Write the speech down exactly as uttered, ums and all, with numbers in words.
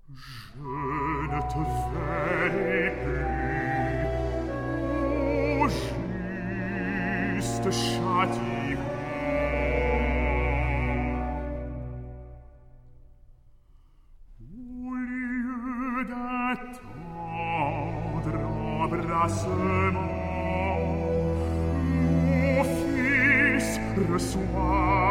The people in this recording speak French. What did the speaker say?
Je ne te verrai plus, ô juste châtiment. Au lieu d'un tendre embrassement, mon fils reçoit